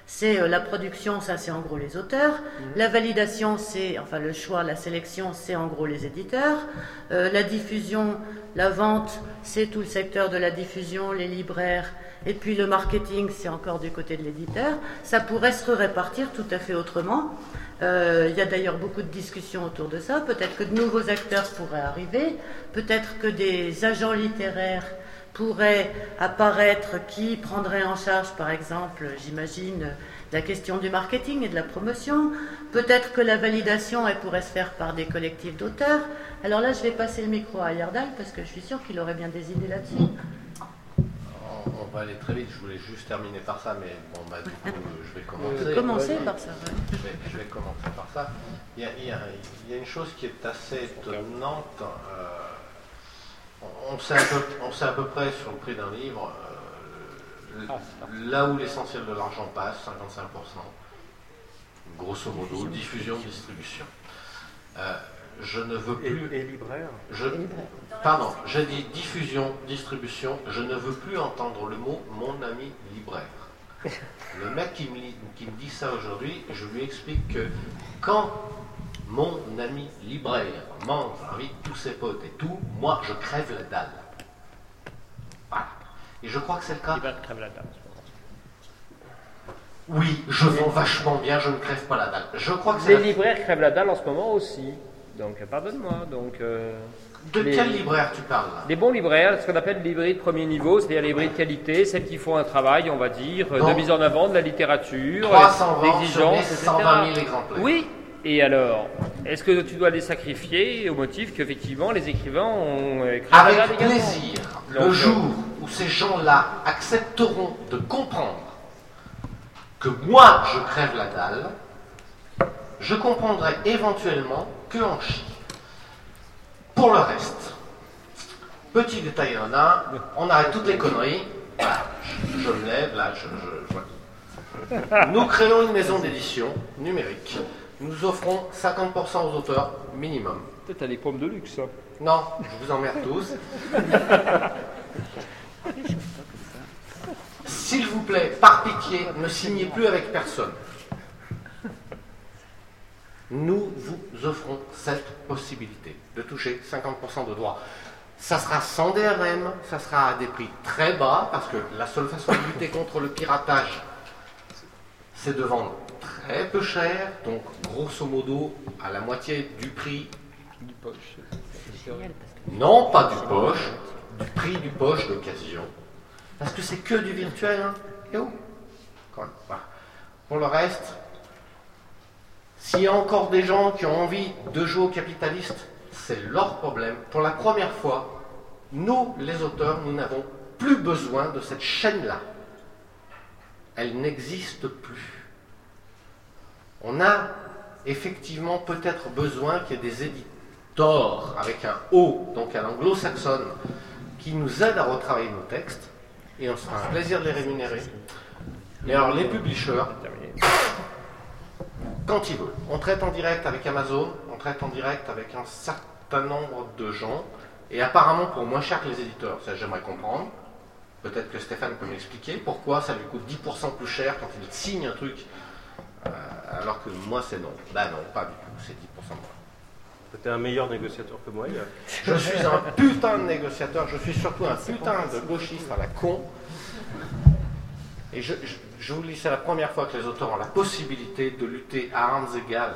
c'est la production, ça c'est en gros les auteurs. La validation, c'est, enfin le choix, la sélection, c'est en gros les éditeurs. La diffusion, la vente, c'est tout le secteur de la diffusion, les libraires. Et puis le marketing, c'est encore du côté de l'éditeur. Ça pourrait se répartir tout à fait autrement. Il y a d'ailleurs beaucoup de discussions autour de ça. Peut-être que de nouveaux acteurs pourraient arriver. Peut-être que des agents littéraires pourraient apparaître qui prendraient en charge, par exemple, j'imagine, la question du marketing et de la promotion. Peut-être que la validation, elle pourrait se faire par des collectifs d'auteurs. Alors là, je vais passer le micro à Yardal parce que je suis sûre qu'il aurait bien des idées là-dessus. On va aller très vite, je voulais juste terminer par ça, mais bon, bah, du coup, je vais commencer. Commencer par ça. Ouais. Je vais commencer par ça. Il y a une chose qui est assez étonnante. On sait à peu près sur le prix d'un livre, là où l'essentiel de l'argent passe, 55%, grosso modo, diffusion, distribution. Je ne veux plus... Et libraire Pardon, j'ai dit diffusion, distribution, je ne veux plus entendre le mot « mon ami libraire ». Le mec qui me dit ça aujourd'hui, je lui explique que quand mon ami libraire mange, invite tous ses potes et tout, moi je crève la dalle. Voilà. Et je crois que c'est le cas. Libraire crève la dalle. Oui, je vends vachement bien, je ne crève pas la dalle. Je crois que les libraires crèvent la dalle en ce moment aussi. Donc, pardonne-moi. De quel libraire tu parles là? Les bons libraires, ce qu'on appelle les librairies de premier niveau, c'est-à-dire les librairies de qualité, celles qui font un travail, on va dire, de mise en avant de la littérature, 300 d'exigence, etc. 120 000 exemplaires. Oui. Et alors, est-ce que tu dois les sacrifier au motif qu'effectivement les écrivains ont écrit la dalle Avec plaisir, le jour où ces gens-là accepteront de comprendre que moi je crève la dalle, je comprendrai éventuellement que en chie. Pour le reste, petit détail en un, on arrête toutes les conneries. Voilà, je me lève, là, voilà. Nous créons une maison d'édition numérique. Nous offrons 50% aux auteurs minimum. Peut-être à des pommes de luxe. Hein. Non, je vous emmerde tous. S'il vous plaît, par pitié, ne signez plus avec personne. Nous vous offrons cette possibilité de toucher 50% de droits. Ça sera sans DRM, ça sera à des prix très bas, parce que la seule façon de lutter contre le piratage, c'est de vendre très peu cher, donc grosso modo à la moitié du prix Du poche. non pas du poche, du prix du poche d'occasion. Parce que c'est que du virtuel, hein. Et où voilà. Pour le reste, s'il y a encore des gens qui ont envie de jouer au capitaliste, c'est leur problème. Pour la première fois, nous, les auteurs, nous n'avons plus besoin de cette chaîne-là. Elle n'existe plus. On a effectivement peut-être besoin qu'il y ait des éditeurs avec un O, donc à l'anglo-saxonne, qui nous aident à retravailler nos textes, et on se fera un plaisir de les rémunérer. Et alors les publishers, quand ils veulent, on traite en direct avec Amazon, on traite en direct avec un certain nombre de gens, et apparemment pour moins cher que les éditeurs, ça j'aimerais comprendre. Peut-être que Stéphane peut m'expliquer pourquoi ça lui coûte 10% plus cher quand il signe un truc, alors que moi c'est non. Ben non, pas du tout, c'est 10% moins. T'es un meilleur négociateur que moi, Yann. Je suis un putain de négociateur, je suis surtout un putain de gauchiste à la con. Et je vous le dis, c'est la première fois que les auteurs ont la possibilité de lutter à armes égales,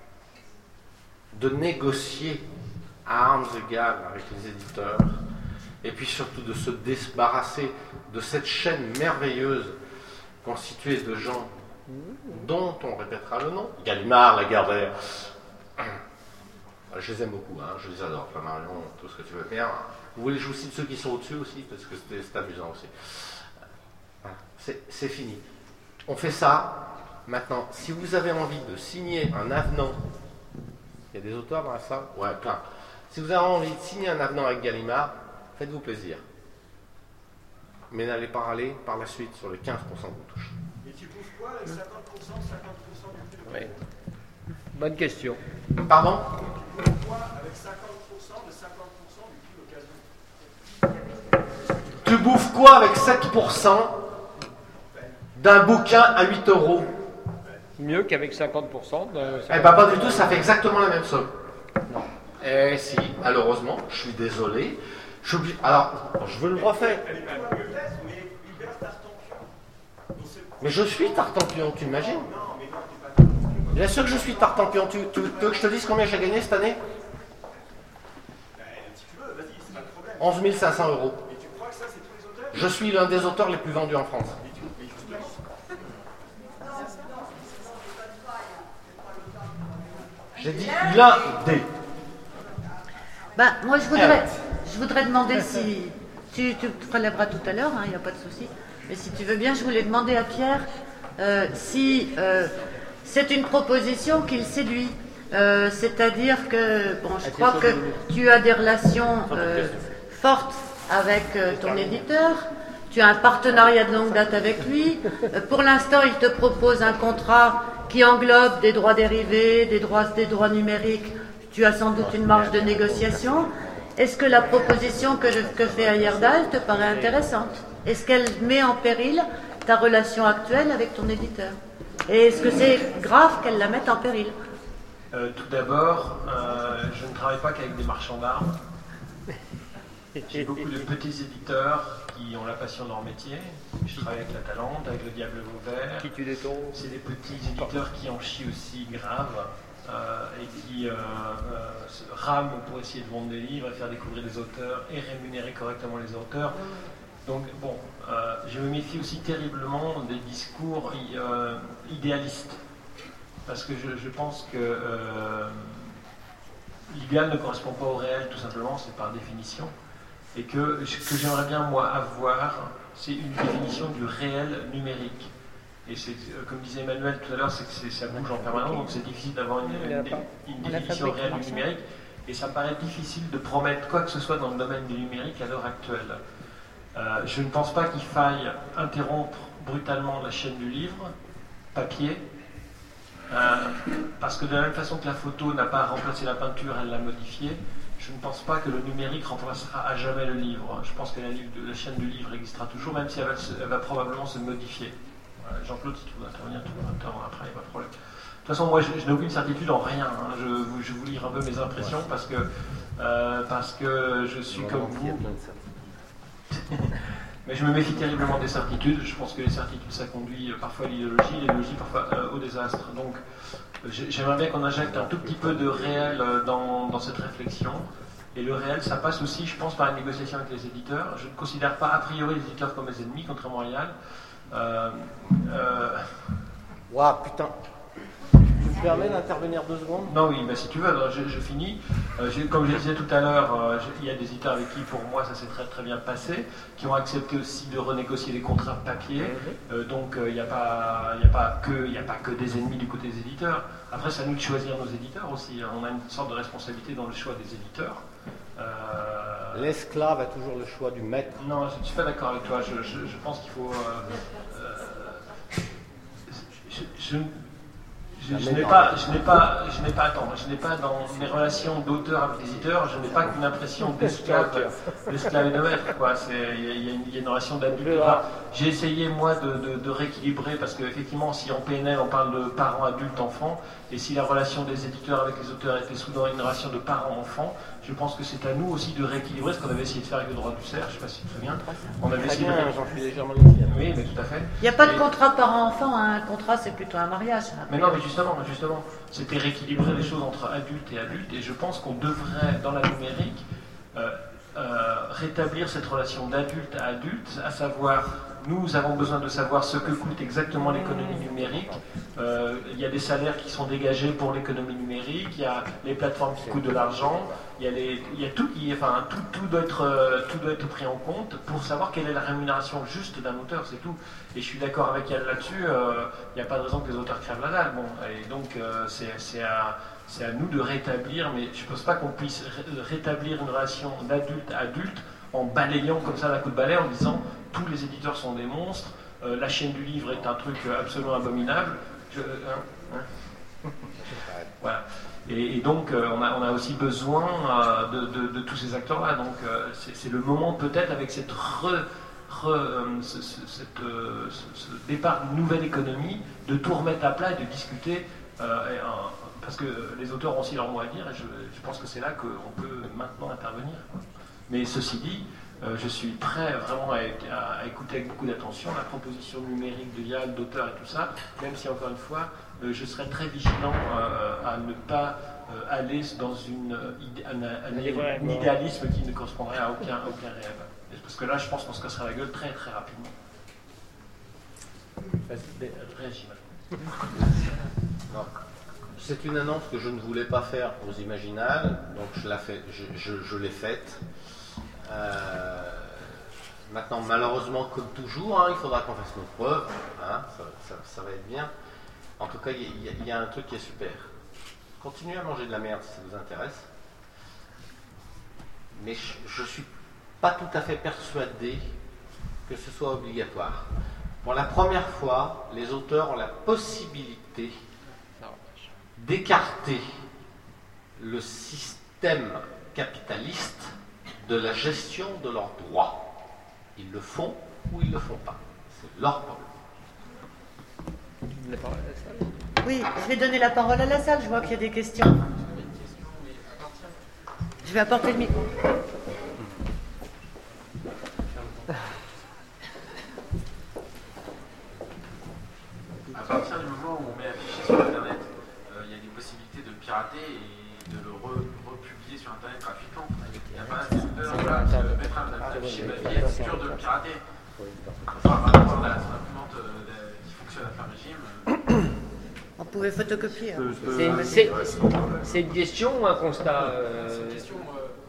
de négocier à armes égales avec les éditeurs, et puis surtout de se débarrasser de cette chaîne merveilleuse constituée de gens dont on répétera le nom. Gallimard, Lagardère. Je les aime beaucoup, hein, je les adore, Flammarion, tout ce que tu veux. Mais vous voulez que je vous cite ceux qui sont au-dessus aussi, parce que c'est amusant aussi. C'est fini. On fait ça. Maintenant, si vous avez envie de signer un avenant, il y a des auteurs dans la salle? Ouais, plein. Si vous avez envie de signer un avenant avec Gallimard, faites-vous plaisir. Mais n'allez pas aller par la suite sur les 15% que vous touchez. Et tu bouffes quoi avec 50% du prix? Oui. Bonne question. Pardon? Tu bouffes quoi avec 50% de 50% du prix d'occasion? Tu bouffes quoi avec 7% d'un bouquin à 8 €. Mieux qu'avec 50%. Eh ben pas du tout, ça fait exactement la même somme. Non. Eh si, malheureusement, je suis désolé. Alors, je veux le refaire. Mais je suis Tartampion, tu imagines? Bien sûr que je suis Tartampion. Tu veux que je te dise combien j'ai gagné cette année? 11 500 €. Je suis l'un des auteurs les plus vendus en France. J'ai dit l'un des. Ben, moi, je voudrais demander si... Tu te relèveras tout à l'heure, il n'y a pas de souci. Mais si tu veux bien, je voulais demander à Pierre si c'est une proposition qu'il séduit. C'est-à-dire que, bon, je crois que tu as des relations fortes avec ton éditeur. Tu as un partenariat de longue date avec lui. Pour l'instant, il te propose un contrat qui englobe des droits dérivés, des droits numériques. Tu as sans doute une marge de négociation. Est-ce que la proposition que fait Heyerdahl te paraît intéressante? Est-ce qu'elle met en péril ta relation actuelle avec ton éditeur? Et est-ce que c'est grave qu'elle la mette en péril? Tout d'abord, je ne travaille pas qu'avec des marchands d'armes. J'ai beaucoup de petits éditeurs qui ont la passion de leur métier. Je travaille avec La Talente, avec Le Diable Vauvert. Qui tue des taureaux. C'est des petits éditeurs qui en chient aussi grave et qui rament pour essayer de vendre des livres et faire découvrir des auteurs et rémunérer correctement les auteurs. Donc bon, je me méfie aussi terriblement des discours idéalistes. Parce que je pense que l'idéal ne correspond pas au réel, tout simplement, c'est par définition. Et que ce que j'aimerais bien, moi, avoir, c'est une définition du réel numérique. Et c'est, comme disait Emmanuel tout à l'heure, c'est que ça bouge en permanence, donc c'est difficile d'avoir une définition réelle du numérique. Et ça me paraît difficile de promettre quoi que ce soit dans le domaine du numérique à l'heure actuelle. Je ne pense pas qu'il faille interrompre brutalement la chaîne du livre, papier, parce que de la même façon que la photo n'a pas remplacé la peinture, elle l'a modifiée. Je ne pense pas que le numérique remplacera à jamais le livre. Je pense que la chaîne du livre existera toujours, même si elle va probablement se modifier. Voilà, Jean-Claude, si tu veux intervenir, tu peux intervenir après, il n'y a pas de problème. De toute façon, moi, je n'ai aucune certitude en rien. Je vous lire un peu mes impressions parce que je suis comme vous. Mais je me méfie terriblement des certitudes. Je pense que les certitudes, ça conduit parfois à l'idéologie parfois au désastre. Donc, j'aimerais bien qu'on injecte un tout petit peu de réel dans cette réflexion. Et le réel, ça passe aussi, je pense, par une négociation avec les éditeurs. Je ne considère pas a priori les éditeurs comme mes ennemis, contrairement à Yann. Waouh, putain. Tu me permets d'intervenir 2 secondes? Non, oui, mais si tu veux, alors je finis. Comme je disais tout à l'heure, il y a des éditeurs avec qui, pour moi, ça s'est très très bien passé, qui ont accepté aussi de renégocier les contrats papier. Donc, il n'y a pas que des ennemis du côté des éditeurs. Après, c'est à nous de choisir nos éditeurs aussi. On a une sorte de responsabilité dans le choix des éditeurs. L'esclave a toujours le choix du maître. Non, je ne suis pas d'accord avec toi. Je pense qu'il faut... Je n'ai pas dans mes relations d'auteur avec l'éditeur, je n'ai pas qu'une impression d'esclave et de maître, quoi. Il y a une relation d'adulte. J'ai essayé, moi, de rééquilibrer, parce qu'effectivement, si en PNL, on parle de parents, adultes, enfants, et si la relation des éditeurs avec les auteurs était souvent une relation de parents-enfants, je pense que c'est à nous aussi de rééquilibrer ce qu'on avait essayé de faire avec le droit du cerf, je ne sais pas si tu te souviens. On avait essayé j'en suis légèrement inquiet. Oui, mais tout à fait. Il n'y a pas de contrat parent-enfant, un contrat c'est plutôt un mariage. Mais non, mais justement, c'était rééquilibrer les choses entre adultes, et je pense qu'on devrait, dans la numérique, rétablir cette relation d'adulte à adulte, à savoir, nous avons besoin de savoir ce que coûte exactement l'économie numérique. Il y a des salaires qui sont dégagés pour l'économie numérique, il y a les plateformes qui coûtent de l'argent, il y a tout qui, enfin, tout doit être pris en compte pour savoir quelle est la rémunération juste d'un auteur, c'est tout. Et je suis d'accord avec elle là-dessus, il n'y a pas de raison que les auteurs crèvent la dalle. Bon, et donc c'est à nous de rétablir, mais je ne pense pas qu'on puisse rétablir une relation d'adulte à adulte en balayant comme ça d'un coup de balai, en disant tous les éditeurs sont des monstres, la chaîne du livre est un truc absolument abominable. Voilà. Et donc on a aussi besoin de tous ces acteurs-là. Donc c'est le moment peut-être avec cette ce départ d'une nouvelle économie, de tout remettre à plat et de discuter, parce que les auteurs ont aussi leur mot à dire, et je pense que c'est là qu'on peut maintenant intervenir. Mais ceci dit, je suis prêt vraiment à écouter avec beaucoup d'attention la proposition numérique de Vial, d'auteur et tout ça, même si encore une fois, je serai très vigilant à ne pas aller dans un idéalisme qui ne correspondrait à aucun rêve. Parce que là, je pense qu'on se cassera la gueule très très rapidement. Réagis. C'est une annonce que je ne voulais pas faire aux Imaginales, donc je l'ai faite. Maintenant, malheureusement, comme toujours, il faudra qu'on fasse nos preuves. Ça va être bien. En tout cas, il y a un truc qui est super. Continuez à manger de la merde si ça vous intéresse. Mais je ne suis pas tout à fait persuadé que ce soit obligatoire. Pour la première fois, les auteurs ont la possibilité d'écarter le système capitaliste de la gestion de leurs droits. Ils le font ou ils ne le font pas. C'est leur problème. Oui, je vais donner la parole à la salle. Je vois qu'il y a des questions. Je vais apporter le micro. À partir du moment où on met un fichier sur Internet, il y a des possibilités de le pirater et de le republier sur Internet gratuitement. Il n'y a pas assez de peur de mettre un fichier papier, c'est dur de le pirater. Il faut avoir l'imprimante qui fonctionne à plein régime. On pouvait photocopier. C'est une question ou un constat C'est une question.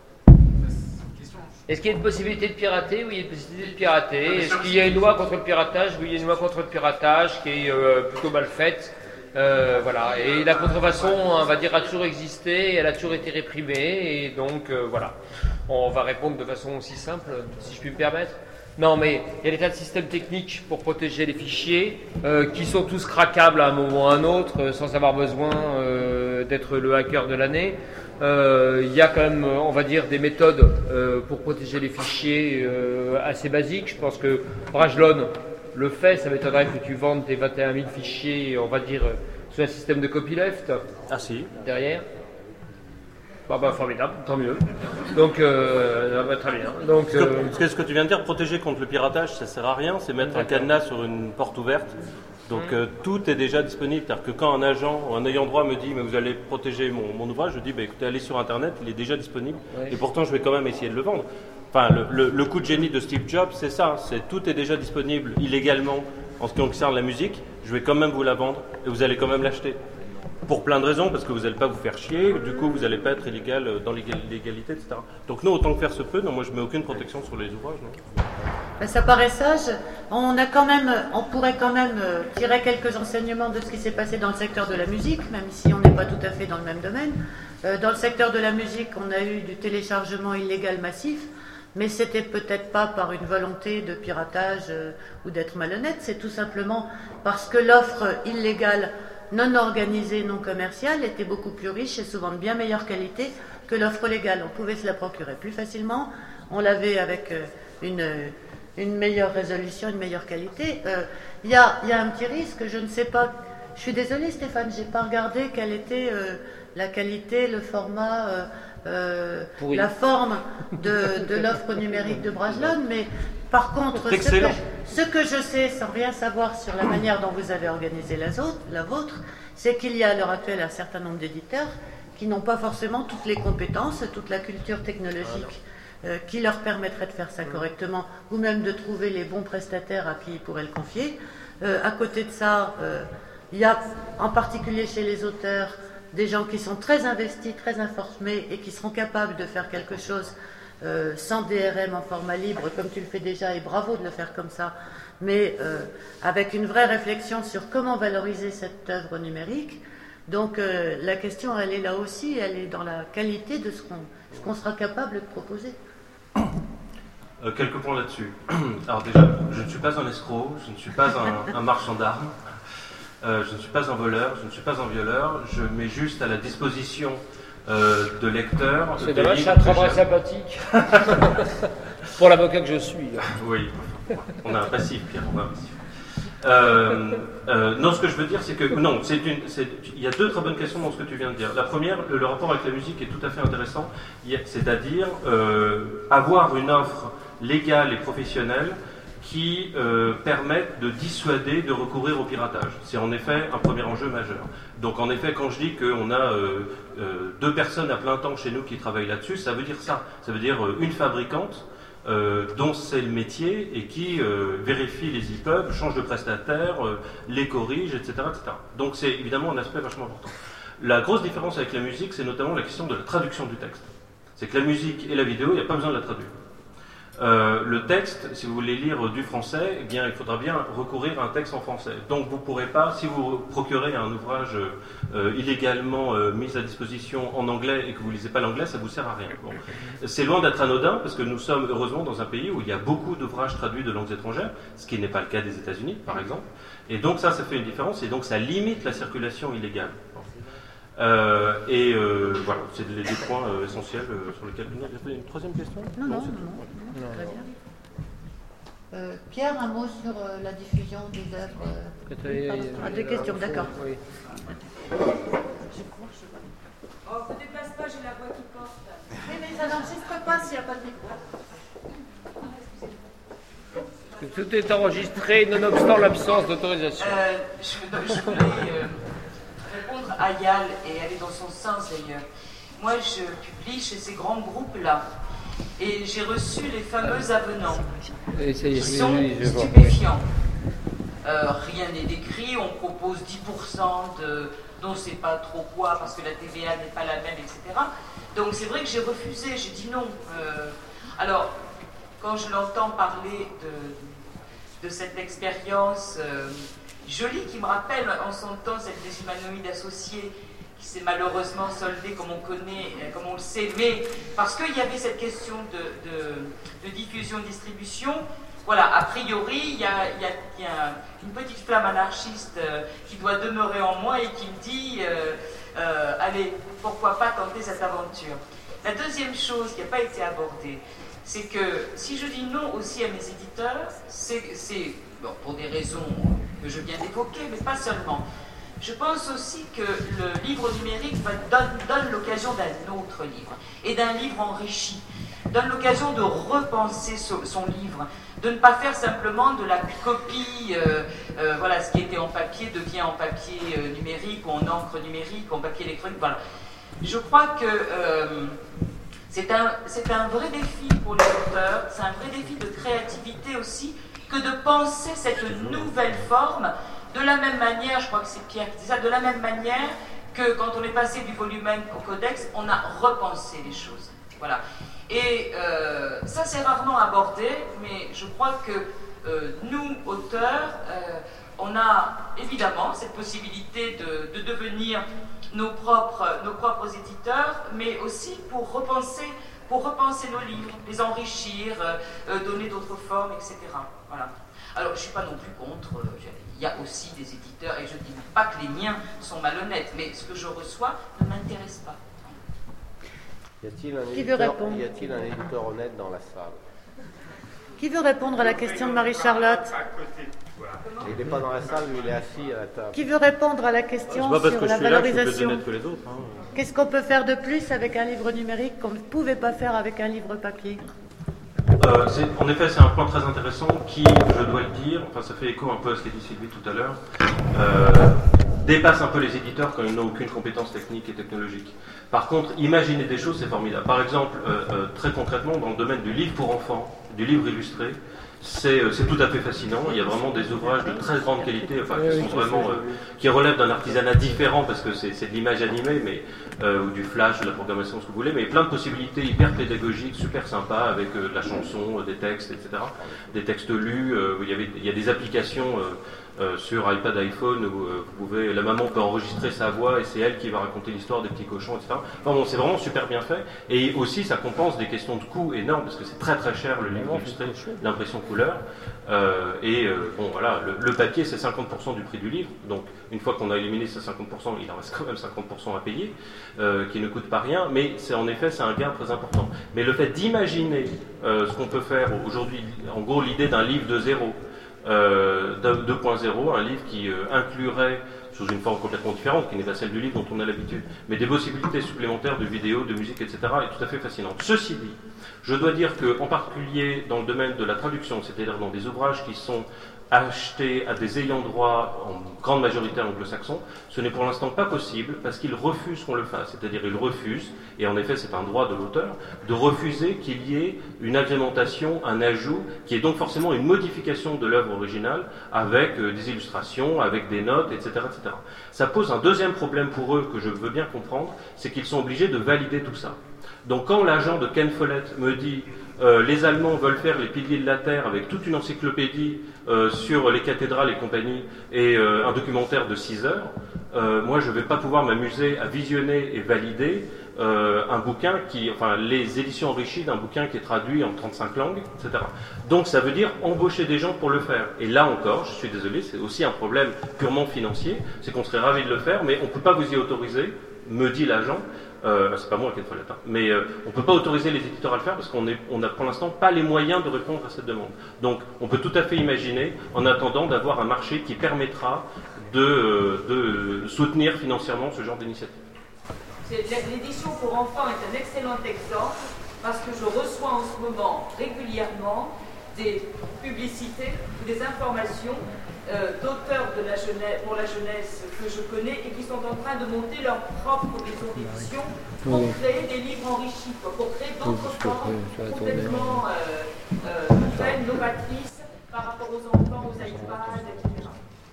Est-ce qu'il y a une possibilité de pirater? Oui, il y a une possibilité de pirater. Est-ce qu'il y a une loi contre le piratage? Oui, il y a une loi contre le piratage qui est plutôt mal faite. Voilà. Et la contrefaçon, on va dire, a toujours existé, elle a toujours été réprimée. Et donc, voilà. On va répondre de façon aussi simple, si je puis me permettre. Non, mais il y a des tas de systèmes techniques pour protéger les fichiers qui sont tous craquables à un moment ou à un autre sans avoir besoin d'être le hacker de l'année. Il y a quand même, on va dire, des méthodes pour protéger les fichiers assez basiques. Je pense que Brajlon le fait. Ça m'étonnerait que tu vendes tes 21 000 fichiers, on va dire, sous un système de copyleft. Ah si. Derrière. Bah, formidable, tant mieux. Donc, très bien. Donc, ce que tu viens de dire, protéger contre le piratage, ça sert à rien, c'est mettre un cadenas sur une porte ouverte. Donc tout est déjà disponible. C'est-à-dire que quand un agent ou un ayant droit me dit mais vous allez protéger mon ouvrage, je dis écoutez, allez sur Internet, il est déjà disponible. Ouais. Et pourtant, je vais quand même essayer de le vendre. Enfin, le coup de génie de Steve Jobs, c'est ça. Tout est déjà disponible illégalement en ce qui concerne la musique. Je vais quand même vous la vendre et vous allez quand même l'acheter. Pour plein de raisons, parce que vous n'allez pas vous faire chier, du coup vous n'allez pas être illégal dans l'illégalité, etc. Donc nous, autant que faire se peut, non, moi je ne mets aucune protection sur les ouvrages. Non. Ben, ça paraît sage. On pourrait quand même tirer quelques enseignements de ce qui s'est passé dans le secteur de la musique, même si on n'est pas tout à fait dans le même domaine. Dans le secteur de la musique, on a eu du téléchargement illégal massif, mais c'était peut-être pas par une volonté de piratage ou d'être malhonnête, c'est tout simplement parce que l'offre illégale non organisée, non commerciale, était beaucoup plus riche et souvent de bien meilleure qualité que l'offre légale. On pouvait se la procurer plus facilement, on l'avait avec une meilleure résolution, une meilleure qualité. Il y a un petit risque, je ne sais pas, je suis désolée Stéphane, j'ai pas regardé quelle était la qualité, le format, la forme de l'offre numérique de Brajlon, mais par contre, ce que je sais, sans rien savoir sur la manière dont vous avez organisé la vôtre, c'est qu'il y a à l'heure actuelle un certain nombre d'éditeurs qui n'ont pas forcément toutes les compétences, toute la culture technologique qui leur permettrait de faire ça correctement, ou même de trouver les bons prestataires à qui ils pourraient le confier. À côté de ça, il y a en particulier chez les auteurs des gens qui sont très investis, très informés et qui seront capables de faire quelque chose sans DRM en format libre, comme tu le fais déjà, et bravo de le faire comme ça, mais avec une vraie réflexion sur comment valoriser cette œuvre numérique. Donc la question, elle est là aussi, elle est dans la qualité de ce qu'on sera capable de proposer. Quelques points là-dessus. Alors déjà, je ne suis pas un escroc, je ne suis pas un marchand d'armes, je ne suis pas un voleur, je ne suis pas un violeur, je mets juste à la disposition de lecteurs. C'est dommage, c'est un travail sympathique. Pour l'avocat que je suis. Oui, on a un passif, Pierre, on a un passif. Non, ce que je veux dire, c'est que non, il y a deux très bonnes questions dans ce que tu viens de dire. La première, le rapport avec la musique est tout à fait intéressant, c'est-à-dire avoir une offre légale et professionnelle qui permettent de dissuader de recourir au piratage. C'est en effet un premier enjeu majeur. Donc en effet, quand je dis qu'on a 2 personnes à plein temps chez nous qui travaillent là-dessus, ça veut dire ça. Ça veut dire une fabricante dont c'est le métier et qui vérifie les EPUB, change de prestataire, les corrige, etc., etc. Donc c'est évidemment un aspect vachement important. La grosse différence avec la musique, c'est notamment la question de la traduction du texte. C'est que la musique et la vidéo, il n'y a pas besoin de la traduire. Le texte, si vous voulez lire du français, eh bien, il faudra bien recourir à un texte en français. Donc vous ne pourrez pas, si vous procurez un ouvrage illégalement mis à disposition en anglais et que vous ne lisez pas l'anglais, ça ne vous sert à rien. Bon. C'est loin d'être anodin, parce que nous sommes heureusement dans un pays où il y a beaucoup d'ouvrages traduits de langues étrangères, ce qui n'est pas le cas des États-Unis, par exemple. Et donc ça fait une différence, et donc ça limite la circulation illégale. Voilà, c'est les 2 points essentiels sur lesquels... Il y a une troisième question ? Non. Très bien. Pierre, un mot sur la diffusion des œuvres. Des questions, d'accord. Oui. Oh, ne déplace pas, j'ai la voix qui porte. Oui, mais ça n'enregistre pas s'il n'y a pas de micro. Tout est enregistré, nonobstant l'absence d'autorisation. Je voulais répondre à Yal et aller dans son sens d'ailleurs. Moi, je publie chez ces grands groupes-là. Et j'ai reçu les fameux avenants qui sont stupéfiants. Rien n'est décrit, on propose 10% dont on ne sait pas trop quoi parce que la TVA n'est pas la même, etc. Donc c'est vrai que j'ai refusé, j'ai dit non. Alors, quand je l'entends parler de cette expérience jolie qui me rappelle en son temps celle des humanoïdes associés, qui s'est malheureusement soldé comme on connaît, comme on le sait, mais parce qu'il y avait cette question de diffusion-distribution, voilà, a priori, il y a une petite flamme anarchiste qui doit demeurer en moi et qui me dit allez, pourquoi pas tenter cette aventure. La deuxième chose qui n'a pas été abordée, c'est que si je dis non aussi à mes éditeurs, c'est bon, pour des raisons que je viens d'évoquer, mais pas seulement. Je pense aussi que le livre numérique donne l'occasion d'un autre livre, et d'un livre enrichi, donne l'occasion de repenser son livre, de ne pas faire simplement de la copie, voilà, ce qui était en papier devient en papier numérique, ou en encre numérique, ou en papier électronique, voilà. Je crois que c'est un vrai défi pour les auteurs, c'est un vrai défi de créativité aussi, que de penser cette nouvelle forme. De la même manière, je crois que c'est Pierre qui dit ça, de la même manière que quand on est passé du volumen au codex, on a repensé les choses. Voilà. Et ça, c'est rarement abordé, mais je crois que nous, auteurs, on a évidemment cette possibilité de devenir nos propres éditeurs, mais aussi pour repenser nos livres, les enrichir, donner d'autres formes, etc. Voilà. Alors, je ne suis pas non plus contre... Il y a aussi des éditeurs, et je ne dis pas que les miens sont malhonnêtes, mais ce que je reçois ne m'intéresse pas. Y a-t-il un éditeur honnête dans la salle? Qui veut répondre à la question de Marie-Charlotte? Il n'est pas dans la salle, mais il est assis à la table. Qui veut répondre à la question sur la valorisation? Qu'est-ce qu'on peut faire de plus avec un livre numérique qu'on ne pouvait pas faire avec un livre papier? En effet, c'est un point très intéressant qui, je dois le dire, enfin ça fait écho un peu à ce qu'a dit Sylvie tout à l'heure, dépasse un peu les éditeurs quand ils n'ont aucune compétence technique et technologique. Par contre, imaginer des choses, c'est formidable. Par exemple, très concrètement, dans le domaine du livre pour enfants, du livre illustré, c'est tout à fait fascinant. Il y a vraiment des ouvrages de très grande qualité, enfin, qui sont vraiment, qui relèvent d'un artisanat différent parce que c'est de l'image animée, mais ou du flash, de la programmation, ce que vous voulez, mais plein de possibilités hyper pédagogiques, super sympas, avec de la chanson, des textes, etc. Des textes lus. Il y a des applications sur iPad, iPhone où vous pouvez la maman peut enregistrer sa voix et c'est elle qui va raconter l'histoire des petits cochons, etc. Enfin bon, c'est vraiment super bien fait. Et aussi, ça compense des questions de coût énormes, parce que c'est très très cher le livre illustré, l'impression couleur. Bon, voilà, le papier, c'est 50% du prix du livre. Donc, une fois qu'on a éliminé ces 50%, il en reste quand même 50% à payer, qui ne coûte pas rien. Mais en effet, c'est un gain très important. Mais le fait d'imaginer ce qu'on peut faire aujourd'hui, en gros, l'idée d'un livre de zéro, 2.0, un livre qui inclurait, sous une forme complètement différente, qui n'est pas celle du livre dont on a l'habitude, mais des possibilités supplémentaires de vidéo, de musique, etc., est tout à fait fascinante. Ceci dit, je dois dire qu'en particulier dans le domaine de la traduction, c'est-à-dire dans des ouvrages qui sont achetés à des ayants droit, en grande majorité anglo-saxons, ce n'est pour l'instant pas possible parce qu'ils refusent qu'on le fasse. C'est-à-dire ils refusent, et en effet c'est un droit de l'auteur, de refuser qu'il y ait une agrémentation, un ajout, qui est donc forcément une modification de l'œuvre originale avec des illustrations, avec des notes, etc., etc. Ça pose un deuxième problème pour eux que je veux bien comprendre, c'est qu'ils sont obligés de valider tout ça. Donc quand l'agent de Ken Follett me dit les Allemands veulent faire les piliers de la Terre avec toute une encyclopédie sur les cathédrales et compagnie et un documentaire de 6 heures, moi je ne vais pas pouvoir m'amuser à visionner et valider un bouquin les éditions enrichies d'un bouquin qui est traduit en 35 langues, etc. Donc ça veut dire embaucher des gens pour le faire. Et là encore, je suis désolé, c'est aussi un problème purement financier, c'est qu'on serait ravis de le faire, mais on ne peut pas vous y autoriser, me dit l'agent. C'est pas moi qui ai fait la mais on ne peut pas autoriser les éditeurs à le faire parce qu'on n'a pour l'instant pas les moyens de répondre à cette demande. Donc on peut tout à fait imaginer, en attendant, d'avoir un marché qui permettra de soutenir financièrement ce genre d'initiative. L'édition pour enfants est un excellent exemple parce que je reçois en ce moment régulièrement des publicités ou des informations d'auteurs pour la jeunesse que je connais et qui sont en train de monter leur propre maison d'édition pour créer des livres enrichis, pour créer d'autres formes complètement nouvelles, novatrices par rapport aux enfants, aux iPads, etc.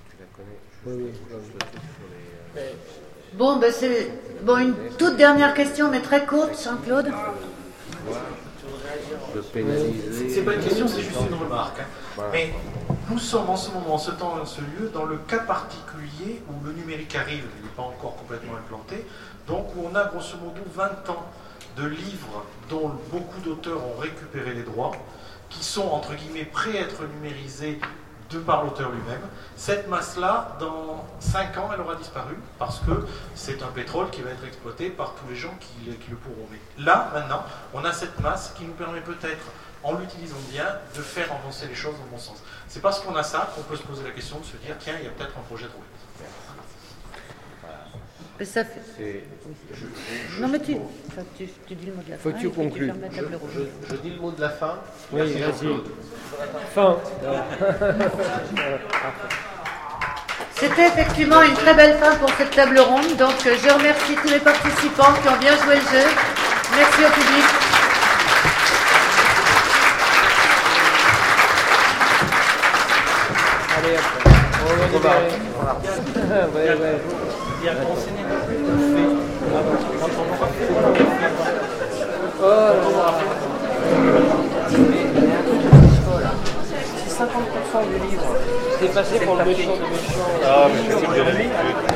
Bon, c'est une toute dernière question, mais très courte, Jean-Claude. C'est pas une question, c'est juste une remarque. Mais nous sommes en ce moment, en ce temps et en ce lieu, dans le cas particulier où le numérique arrive, il n'est pas encore complètement implanté, donc où on a grosso modo 20 ans de livres dont beaucoup d'auteurs ont récupéré les droits, qui sont entre guillemets prêts à être numérisés de par l'auteur lui-même. Cette masse-là, dans 5 ans, elle aura disparu parce que c'est un pétrole qui va être exploité par tous les gens qui le pourront. Mais là, maintenant, on a cette masse qui nous permet peut-être, en l'utilisant bien, de faire avancer les choses dans le bon sens. C'est parce qu'on a ça qu'on peut se poser la question de se dire, tiens, il y a peut-être un projet trouvé. Mais ça fait... Non mais tu dis le mot de la fin. Faut que tu conclues. Je dis le mot de la fin. Oui, vas-y. Fin. C'était effectivement une très belle fin pour cette table ronde. Donc je remercie tous les participants qui ont bien joué le jeu. Merci au public. Allez, on va ouais. Il y a un conseiller c'est 50% du livre. C'est passé pour le méchant de méchant. Ah, mais je sais que